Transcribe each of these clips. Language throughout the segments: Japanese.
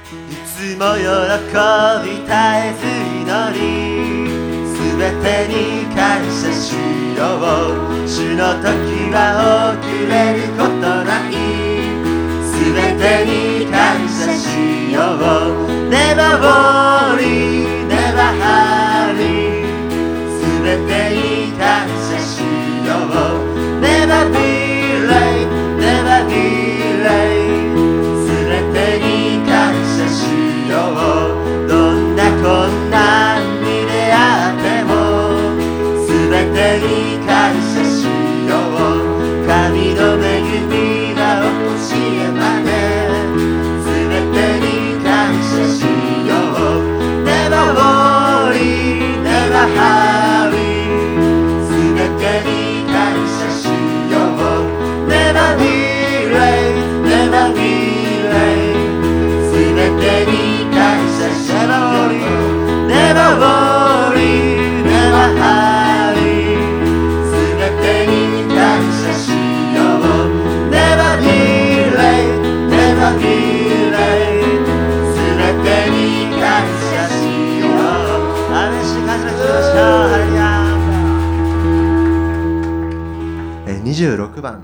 つも喜び絶えず祈り、すべてに感謝しよう。主の時は遅れることない。すべてに感謝しよう。Never worry, never hurry。 すべてに感謝しよう。Never be late, never be late。 すべてに感謝しよう。どんな困難に出会ってもすべてに感謝しよう。神の恵みが教えまですべてに感謝しよう。Never worry, never hurry。 すべてに感謝しよう。 Never be late, never be late。 すべてに感謝しよう。 Never worry, never hurry。 すべてに感謝しよう。 Never be late, never be late。 すべてに感謝しよう。アーメン。主感謝しましょう。ハレルヤ。26番。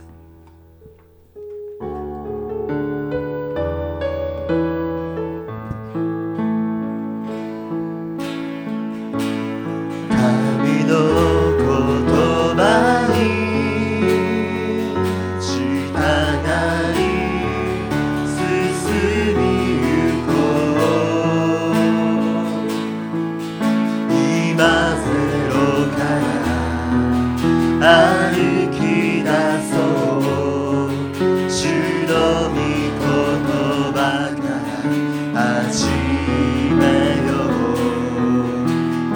神の言葉に従い進みゆこう。今ゼロから歩き出そう。主の御言葉から始めよう。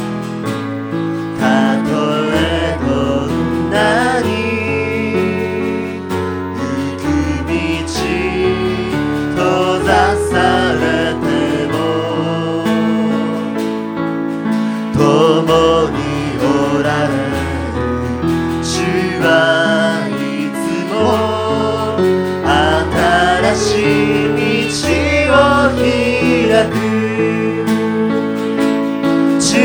たとえどんなに行く道閉ざされても共におられる主はいつも新しい道を開く。十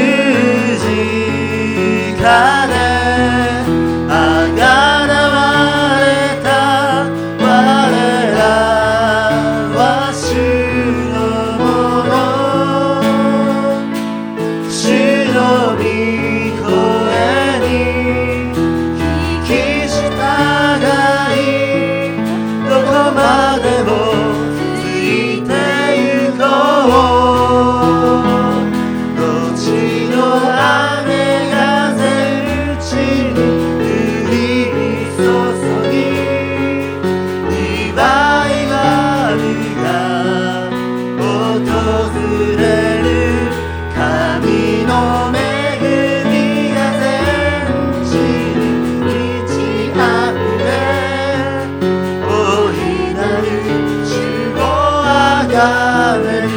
字架であがなわれた我らは主のもの。主の御声に聞き従い、どこまでもついてゆこう。後の雨風打ちに降り注ぎ、リバイバルが訪れる。神の恵みが全地に満ち溢れ、大いなる主をあがめる。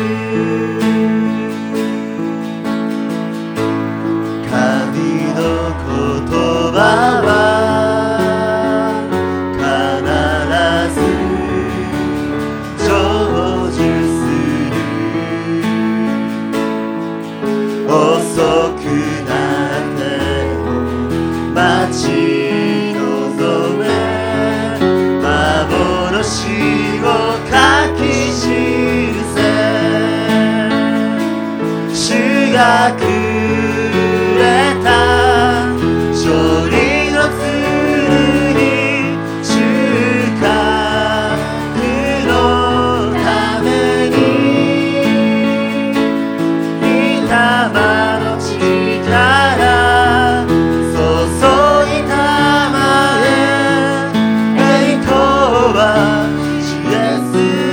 神の言葉は必ず成就する。遅くなっても待ち望め、幻を書き記せ。主がくれた勝利の剣、収穫のために御霊の力注いたまえ。栄光は主イエス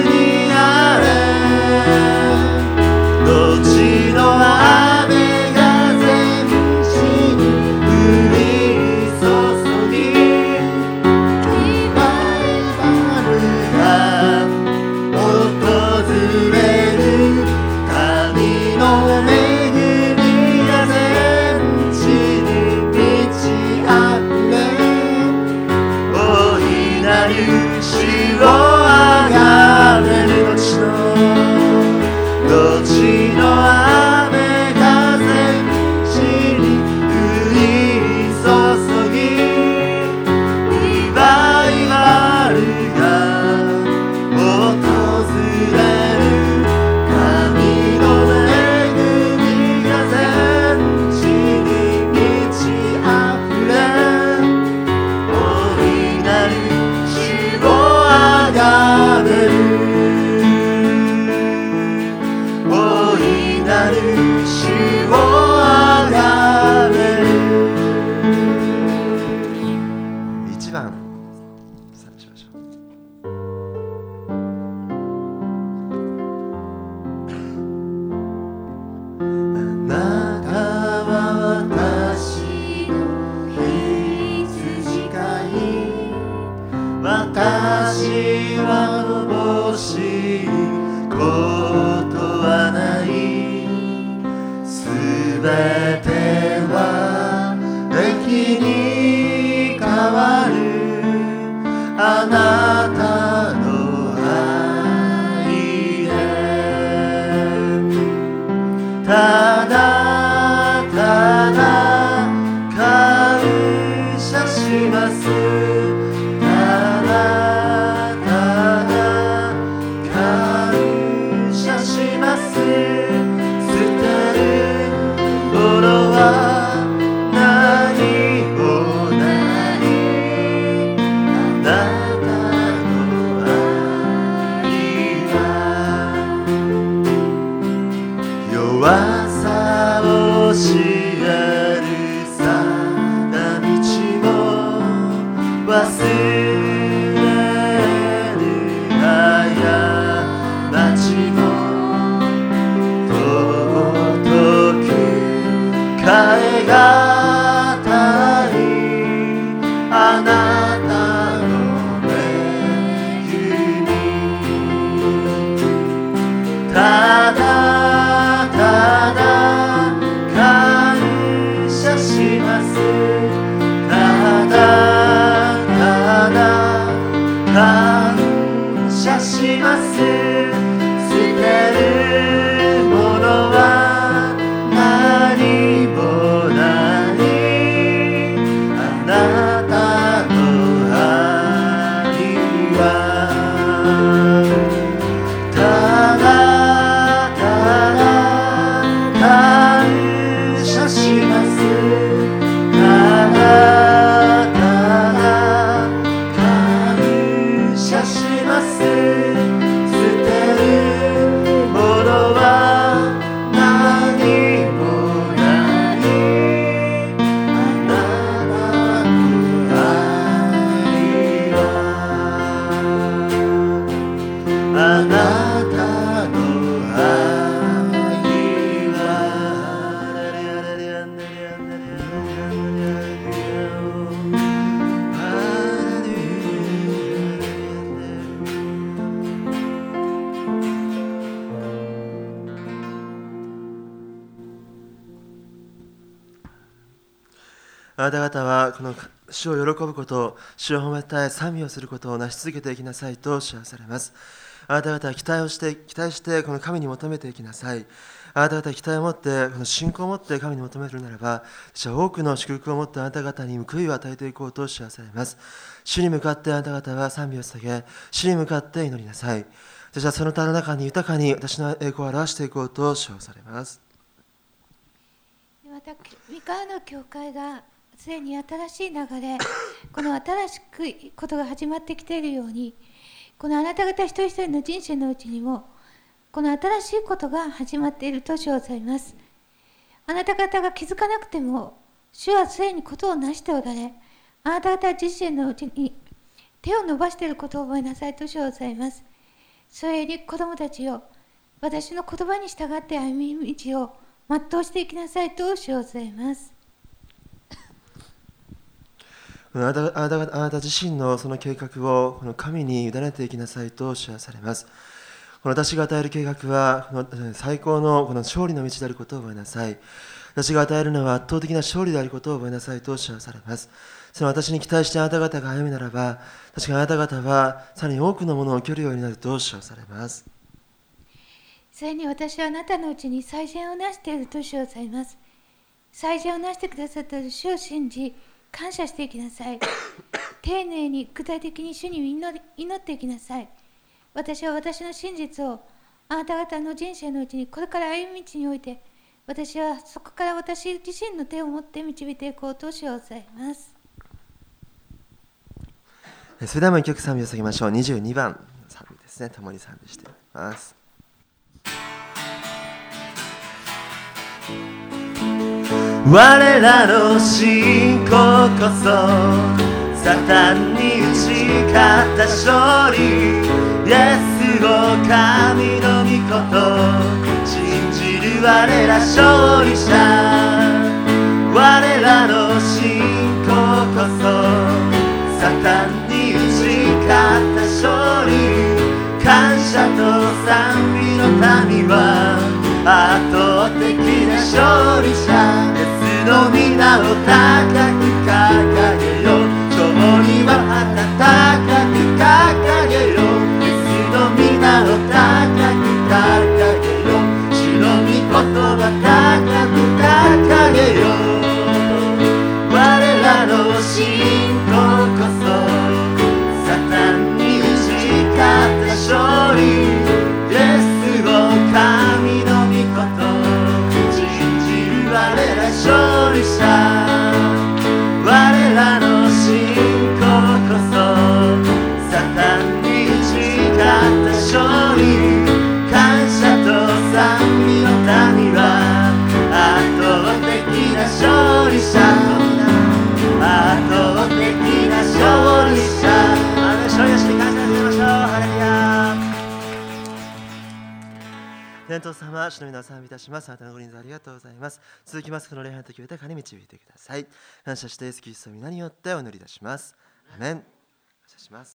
感謝します。捨てるものは何もない。あなたの愛はただただ感謝します。ただただ感謝します。捨てるものは何もない。あなたの愛はあなたの愛あなた方はこの主を喜ぶこと、主を褒めたい、賛美をすることを成し続けていきなさいと知らされます。あなた方は期待してこの神に求めていきなさい。あなた方は期待を持って、この信仰を持って神に求めるならば、私は多くの祝福を持ってあなた方に報いを与えていこうと知らされます。主に向かってあなた方は賛美を捧げ、主に向かって祈りなさい。私はその他の中に豊かに私の栄光を表していこうと称されます。 また三河の教会がすでに新しい流れ、この新しくことが始まってきているように、このあなた方一人一人の人生のうちにもこの新しいことが始まっていると称されます。あなた方が気づかなくても主はすでにことを成しておられ、あなた方自身のうちに手を伸ばしていることを覚えなさいと称されます。それより子供たちよ、私の言葉に従って歩み道を全うしていきなさいと称されます。 あなた自身のその計画をこの神に委ねていきなさいと知らされます。この私が与える計画はこの最高のこの勝利の道であることを覚えなさい。私が与えるのは圧倒的な勝利であることを覚えなさいと知らされます。その私に期待してあなた方が歩むならば、確かにあなた方はさらに多くのものを受けるようになると知らされます。 それに私はあなたのうちに最善をなしていると称されます。最善をなしてくださった主を信じ、感謝していきなさい。丁寧に具体的に主に祈っていきなさい。私は私の真実をあなた方の人生のうちにこれから歩み道において、私はそこから私自身の手を持って導いていこうと称されます。 それではもう一曲賛美を捧げましょう。22番賛美ですね。共に賛美しています。我らの信仰こそサタンに打ち勝った勝利、イエスを神の御事信じる我ら勝利者、我らの信仰こそサタンに打ち勝った勝利、感謝と賛美の民は圧倒的な勝利者、イエスの皆を高く掲げよう、共には高く掲げよう、イエスの皆を高く掲げよう、主の御言葉高く掲げよう、我らの信仰こそサタンに打ち勝った勝利、イエスを神の御事信じる我ら勝利者、我らの信仰こそサタンに打ち勝った勝利、感謝と賛美の民は圧倒的な勝利者、圧倒的な勝利者、勝利者に感謝しましょう。ハレルヤ。天父様、主の皆を賛美いたします。あなたのご臨在ありがとうございます。続きますこの礼拝の時を豊かに導いてください。感謝してイエスキリストの皆によってお祈りいたします。アメン。感謝します。